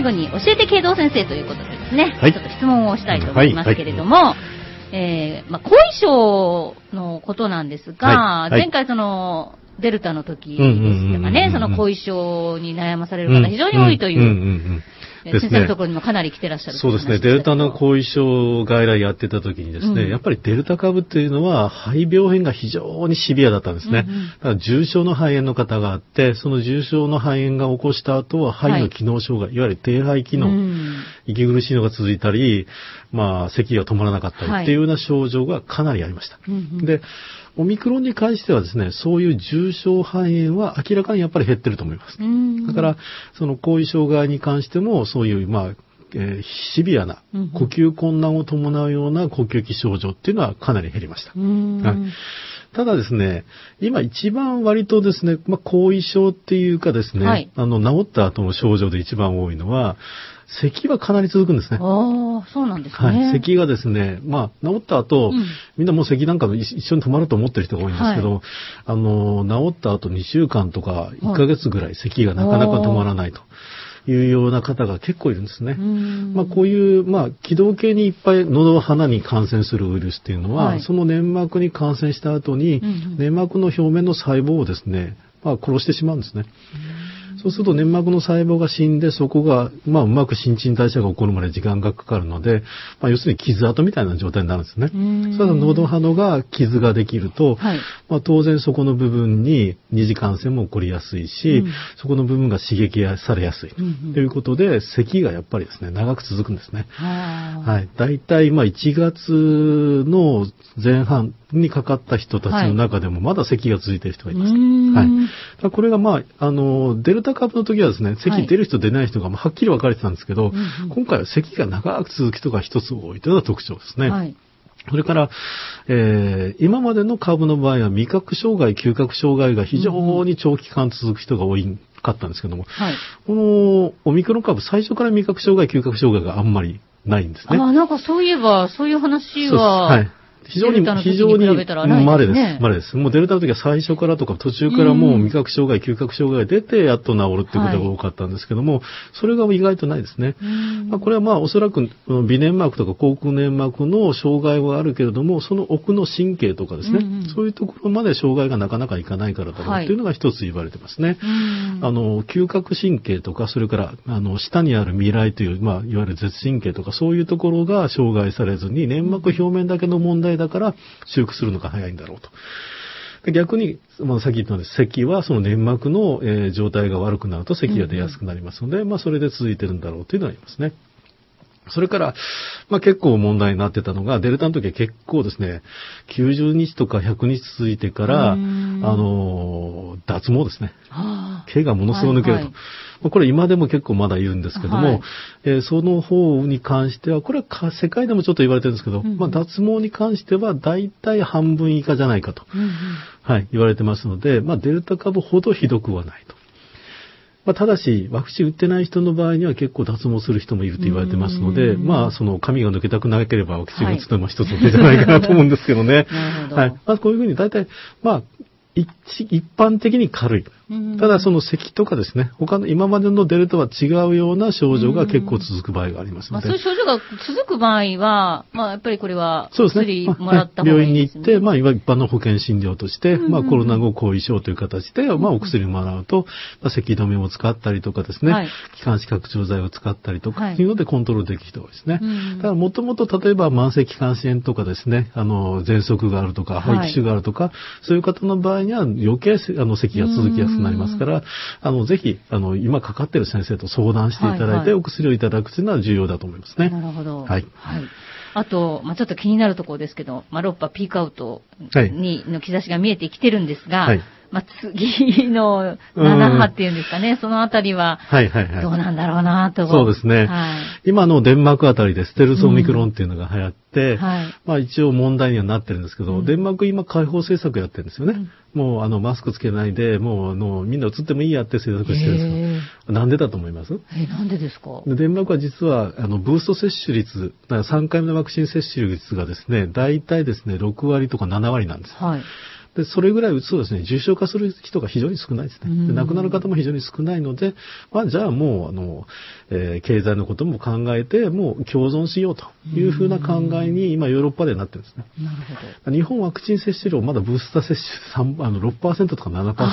後に教えて慶道先生ということでですね、 はい、 ちょっと質問をしたいと思いますけれども、後遺症のことなんですが、前回デルタの時でしたかね、その後遺症に悩まされる方非常に多いという、先生のところにもかなり来てらっしゃる。 そうですね。デルタの後遺症外来やってた時にですね、やっぱりデルタ株っていうのは肺病変が非常にシビアだったんですね。だから重症の肺炎の方があって、その重症の肺炎が起こした後は肺の機能障害、いわゆる低肺機能、息苦しいのが続いたり、咳が止まらなかったりっていうような症状がかなりありました。で、オミクロンに関してはですね、そういう重症肺炎は明らかにやっぱり減ってると思います。だから、その後遺障害に関しても、そういう、シビアな呼吸困難を伴うような呼吸器症状っていうのはかなり減りました。ただですね、今一番割とですね、後遺症っていうかですね、治った後の症状で一番多いのは、咳はかなり続くんですね。 そうなんですね。 咳がですね、治った後、みんなもう咳なんか一緒に止まると思ってる人が多いんですけど、治った後2週間とか1ヶ月ぐらい咳がなかなか止まらないというような方が結構いるんですね。こういう、気道系にいっぱい喉、鼻に感染するウイルスっていうのは、その粘膜に感染した後に、粘膜の表面の細胞をですね、殺してしまうんですね。そうすると粘膜の細胞が死んで、そこが、うまく新陳代謝が起こるまで時間がかかるので、要するに傷跡みたいな状態になるんですね。それから喉鼻が傷ができると、当然そこの部分に二次感染も起こりやすいし、そこの部分が刺激されやすい。ということで、咳がやっぱりですね、長く続くんですね。だいたい1月の前半にかかった人たちの中でもまだ咳が続いている人がいます。これがデルタ株の時はですね、咳出る人出ない人がはっきり分かれてたんですけど、今回は咳が長く続く人が一つ多いというのが特徴ですね。それから、今までの株の場合は味覚障害、嗅覚障害が非常に長期間続く人が多かったんですけども、このオミクロン株、最初から味覚障害、嗅覚障害があんまりないんですね。 なんかそういえば、そういう話は、 非常に稀です。もうデルタの時は最初からとか途中からもう味覚障害、嗅覚障害が出てやっと治るっていうことが多かったんですけども、それが意外とないですね。これはおそらく鼻粘膜とか口腔粘膜の障害はあるけれども、その奥の神経とかですね、そういうところまで障害がなかなかいかないからだろうっていうのが一つ言われてますね。嗅覚神経とか、それから下にある味蕾という、いわゆる舌神経とかそういうところが障害されずに、粘膜表面だけの問題だから修復するのが早いんだろうと。で逆に、さっき言ったように咳はその粘膜の、状態が悪くなると咳が出やすくなりますので、それで続いてるんだろうというのがありますね。それから、結構問題になってたのが、デルタの時は結構ですね、90日とか100日続いてから、脱毛ですね。毛がものすごく抜けると。これ今でも結構まだいるんですけども、その方に関しては、これは世界でもちょっと言われてるんですけど、脱毛に関しては大体半分以下じゃないかと、言われてますので、デルタ株ほどひどくはないと。ただし、ワクチン打ってない人の場合には結構脱毛する人もいると言われてますので、その髪が抜けたくなければワクチン打つのも一つの手じゃないかなと思うんですけどね。こういうふうに大体、一般的に軽い。ただその咳とかですね、他の今までのデルタは違うような症状が結構続く場合がありますので。 そういう症状が続く場合は、やっぱりこれは薬もらった方がいいですね。 病院に行って、一般の保険診療として、コロナ後後遺症という形で、お薬をもらうと、咳止めを使ったりとかですね、気管支拡張剤を使ったりとか、というのでコントロールできる人がですね。だからもともと例えば慢性気管支炎とかですね、喘息があるとか、肺気腫があるとか、そういう方の場合には余計咳が続きやすくなりますから、ぜひ、今かかっている先生と相談していただいて、お薬をいただくというのは重要だと思いますね。 なるほど。あと、ちょっと気になるところですけど、6波ピークアウトの兆しが見えてきてるんですが、次の7波っていうんですかね、そのあたりは、どうなんだろうなと。 そうですね。今のデンマークあたりでステルスオミクロンっていうのが流行って、一応問題にはなってるんですけど、デンマーク今開放政策やってるんですよね。もうマスクつけないで、もうみんな移ってもいいやって政策してるんですよ。なんでだと思います？ なんでですか？ デンマークは実は、ブースト接種率、3回目のワクチン接種率がですね、大体ですね、6割とか7割なんです。 で、それぐらい打つとですね、重症化する人が非常に少ないですね。で、亡くなる方も非常に少ないので、じゃあもう、経済のことも考えて、もう共存しようというふうな考えに今ヨーロッパでなってるんですね。 なるほど。 日本ワクチン接種量、まだブースター接種 6% とか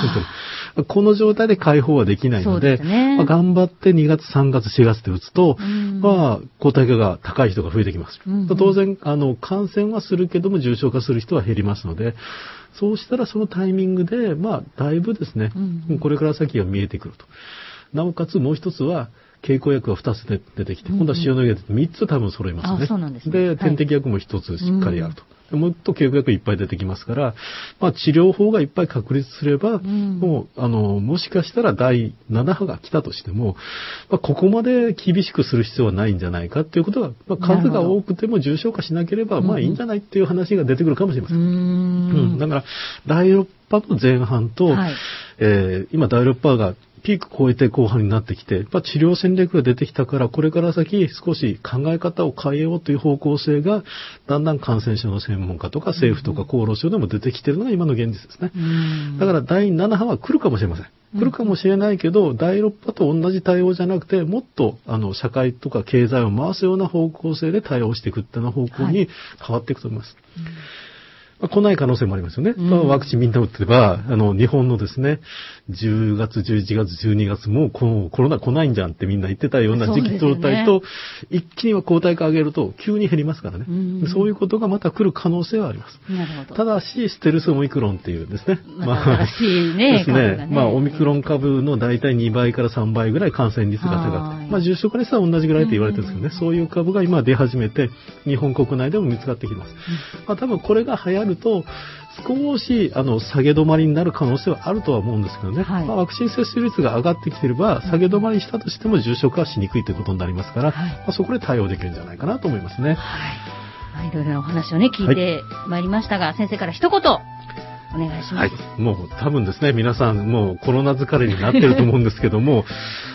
7%。この状態で開放はできないので、頑張って2月、3月、4月で打つと、抗体価が高い人が増えてきます。当然、感染はするけども重症化する人は減りますので、そうしたらそのタイミングで、だいぶですね、これから先が見えてくると。なおかつもう一つは、経口薬が2つ出てきて、今度は塩野義が3つ多分揃いますね。 そうなんですね。 で、点滴薬も1つしっかりあると。もっと経口薬いっぱい出てきますから、治療法がいっぱい確立すれば、もう、もしかしたら第7波が来たとしても、ここまで厳しくする必要はないんじゃないかっていうことが、数が多くても重症化しなければ、いいんじゃないっていう話が出てくるかもしれません。だから、第6波の前半と、今第6波がピーク超えて後半になってきて、治療戦略が出てきたから、これから先少し考え方を変えようという方向性が、だんだん感染症の専門家とか政府とか厚労省でも出てきているのが今の現実ですね。だから第7波は来るかもしれません。来るかもしれないけど、第6波と同じ対応じゃなくて、もっと社会とか経済を回すような方向性で対応していくっていうような方向に変わっていくと思います。来ない可能性もありますよね。ワクチンみんな打ってれば、日本のですね、10月、11月、12月もコロナ来ないんじゃんってみんな言ってたような時期状態と、一気には抗体価上げると急に減りますからね。そういうことがまた来る可能性はあります。 なるほど。 ただし、ステルスオミクロンっていうですね。 新しいね。 ですね。オミクロン株の大体2倍から3倍ぐらい感染率が高くて、重症化率は同じぐらいと言われてるんですけどね。そういう株が今出始めて、日本国内でも見つかってきます。多分これが流行ると少し下げ止まりになる可能性はあるとは思うんですけどね、ワクチン接種率が上がってきていれば下げ止まりしたとしても重症化はしにくいということになりますから、そこで対応できるんじゃないかなと思いますね。 いろいろなお話をね聞いてまいりましたが、先生から一言お願いします。 もう多分ですね、皆さんもうコロナ疲れになってると思うんですけども、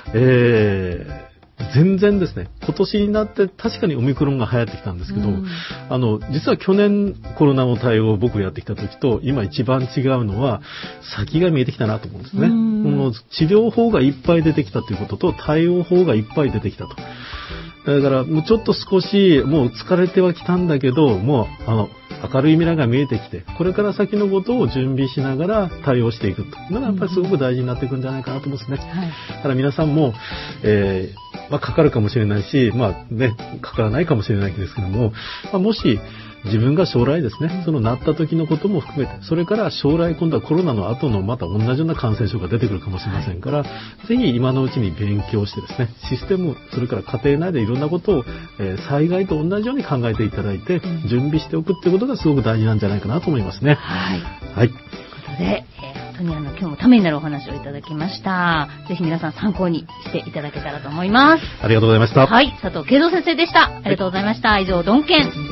全然ですね、今年になって確かにオミクロンが流行ってきたんですけど、実は去年コロナの対応を僕やってきた時と今一番違うのは先が見えてきたなと思うんですね。治療法がいっぱい出てきたということと対応法がいっぱい出てきたと。だからもうちょっと少しもう疲れてはきたんだけど、もう明るい未来が見えてきて、これから先のことを準備しながら対応していくというのがやっぱりすごく大事になっていくんじゃないかなと思うんですね。だから皆さんも、かかるかもしれないし、かからないかもしれないですけども、もし自分が将来ですね、そのなった時のことも含めて、それから将来今度はコロナの後のまた同じような感染症が出てくるかもしれませんから、ぜひ今のうちに勉強してですね、システム、それから家庭内でいろんなことを、災害と同じように考えていただいて、準備しておくっていうことがすごく大事なんじゃないかなと思いますね。ということで、本当に今日もためになるお話をいただきました。ぜひ皆さん参考にしていただけたらと思います。 ありがとうございました。 佐藤慶三先生でした。ありがとうございました。以上、ドンケン